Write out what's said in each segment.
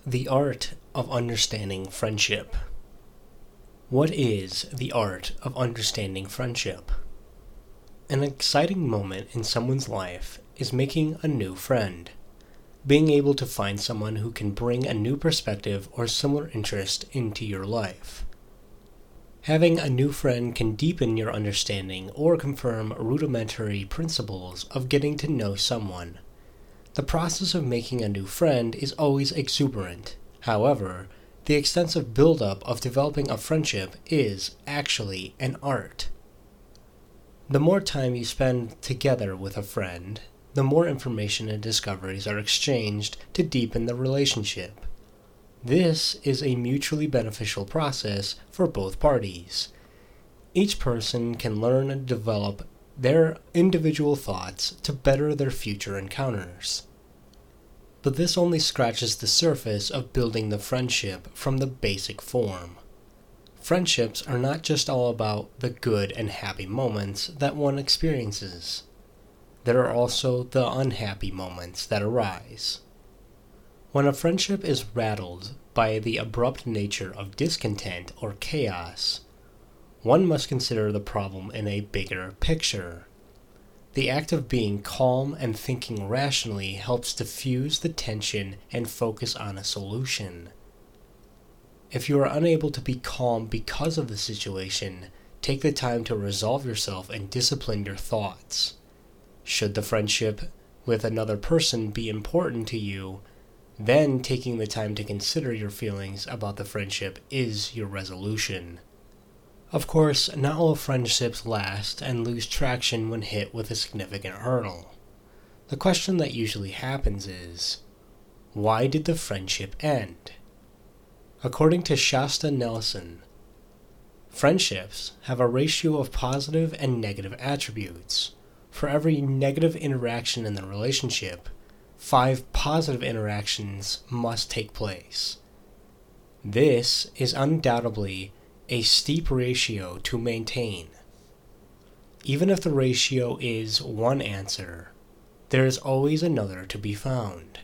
The art of understanding friendship. What is the art of understanding friendship? An exciting moment in someone's life is making a new friend. Being able to find someone who can bring a new perspective or similar interest into your life. Having a new friend can deepen your understanding or confirm rudimentary principles of getting to know someone. The process of making a new friend is always exuberant. However, the extensive buildup of developing a friendship is actually an art. The more time you spend together with a friend, the more information and discoveries are exchanged to deepen the relationship. This is a mutually beneficial process for both parties. Each person can learn and develop their individual thoughts to better their future encounters. But this only scratches the surface of building the friendship from the basic form. Friendships are not just all about the good and happy moments that one experiences. There are also the unhappy moments that arise. When a friendship is rattled by the abrupt nature of discontent or chaos, one must consider the problem in a bigger picture. The act of being calm and thinking rationally helps diffuse the tension and focus on a solution. If you are unable to be calm because of the situation, take the time to resolve yourself and discipline your thoughts. Should the friendship with another person be important to you, then taking the time to consider your feelings about the friendship is your resolution. Of course, not all friendships last and lose traction when hit with a significant hurdle. The question that usually happens is, why did the friendship end? According to Shasta Nelson, friendships have a ratio of positive and negative attributes. For every negative interaction in the relationship, 5 positive interactions must take place. This is undoubtedly a steep ratio to maintain. Even if the ratio is one answer, there is always another to be found.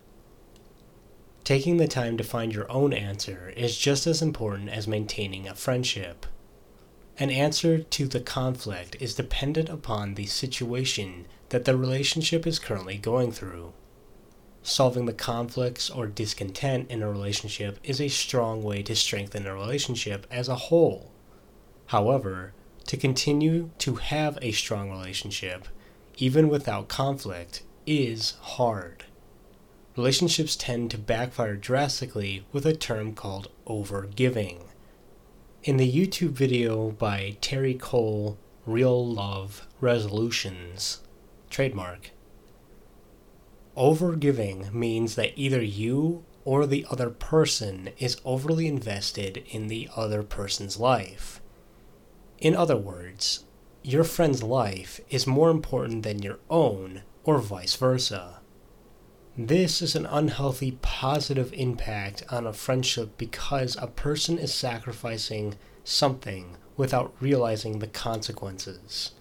Taking the time to find your own answer is just as important as maintaining a friendship. An answer to the conflict is dependent upon the situation that the relationship is currently going through. Solving the conflicts or discontent in a relationship is a strong way to strengthen a relationship as a whole. However, to continue to have a strong relationship, even without conflict, is hard. Relationships tend to backfire drastically with a term called overgiving. In the YouTube video by Terry Cole, Real Love Resolutions, trademark, overgiving means that either you or the other person is overly invested in the other person's life. In other words, your friend's life is more important than your own, or vice versa. This is an unhealthy positive impact on a friendship because a person is sacrificing something without realizing the consequences.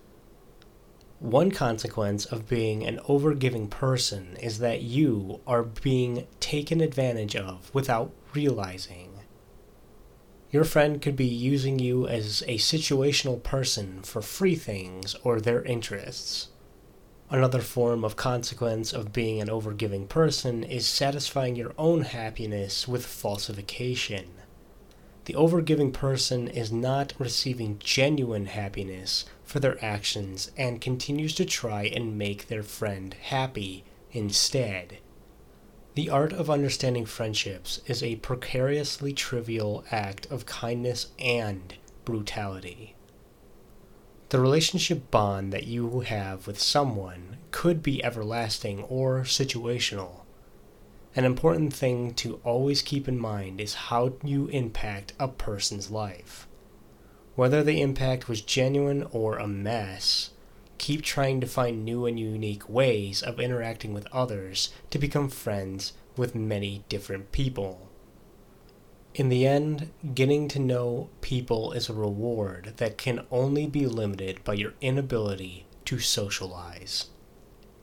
One consequence of being an overgiving person is that you are being taken advantage of without realizing. Your friend could be using you as a situational person for free things or their interests. Another form of consequence of being an overgiving person is satisfying your own happiness with falsification. The overgiving person is not receiving genuine happiness for their actions and continues to try and make their friend happy instead. The art of understanding friendships is a precariously trivial act of kindness and brutality. The relationship bond that you have with someone could be everlasting or situational. An important thing to always keep in mind is how you impact a person's life. Whether the impact was genuine or a mess, keep trying to find new and unique ways of interacting with others to become friends with many different people. In the end, getting to know people is a reward that can only be limited by your inability to socialize.